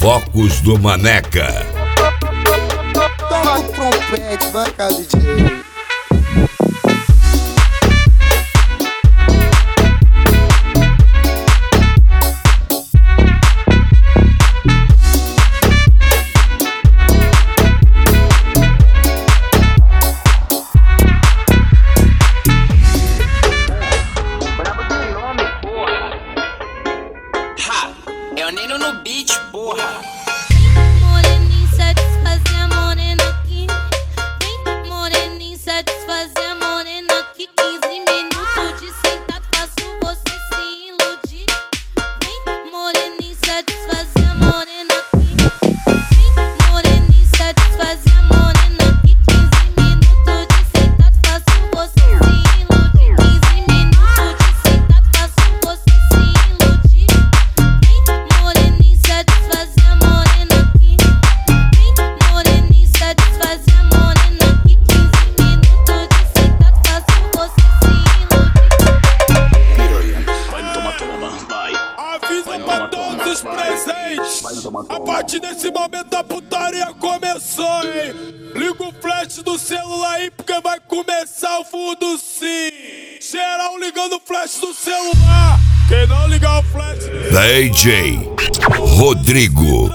Focos do Maneca. Toca o trompete, vai cá, DJ. É o Neno no beat, porra. Moreninho satisfazer a morena aqui. Vem, moreninho satisfazer a morena aqui. 15 minutos de sentado faço você se iludir. Vem, moreninho satisfazer a morena aqui. Vem, moreninho satisfazer a morena aqui. 15 minutos de sentado faço você se iludir. 15 minutos de sentado faço você se iludir. Moreninho satisfazer a morena aqui. Vem, moreninho satisfazer a morena aqui. 15 minutos de sentado faço você se iludir. Piranha, vai toma, vai. Avisa pra todos os presentes. A partir desse momento a putaria começou, hein? Liga o flash do celular aí porque vai começar o fundo sim. Geral ligando o flash do celular. Quem não ligar o flash, DJ Rodrigo.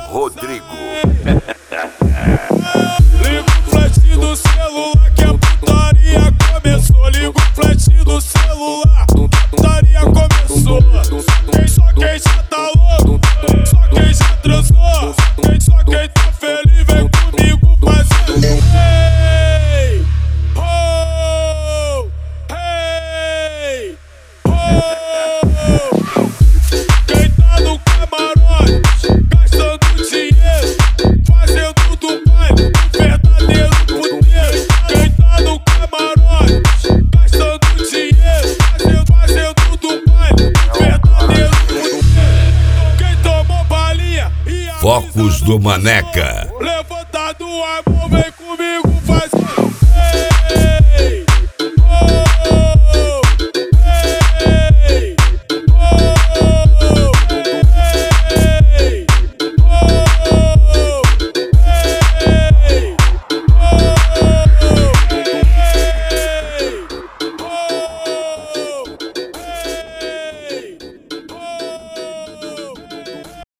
liga o flash do celular que a putaria começou. Liga o flash do celular, a putaria começou. Só quem já tá louco, só quem já transou, só quem tá feliz vem comigo fazer. Hey, ho, hey, ho. Quem tá no camarote, gastando dinheiro, fazendo do baile um verdadeiro puteiro. Quem tá no camarote, gastando dinheiro, fazendo do baile um verdadeiro puteiro. Quem tomou balinha e a Focos do Maneca. levantado a mão, vem comigo fazer.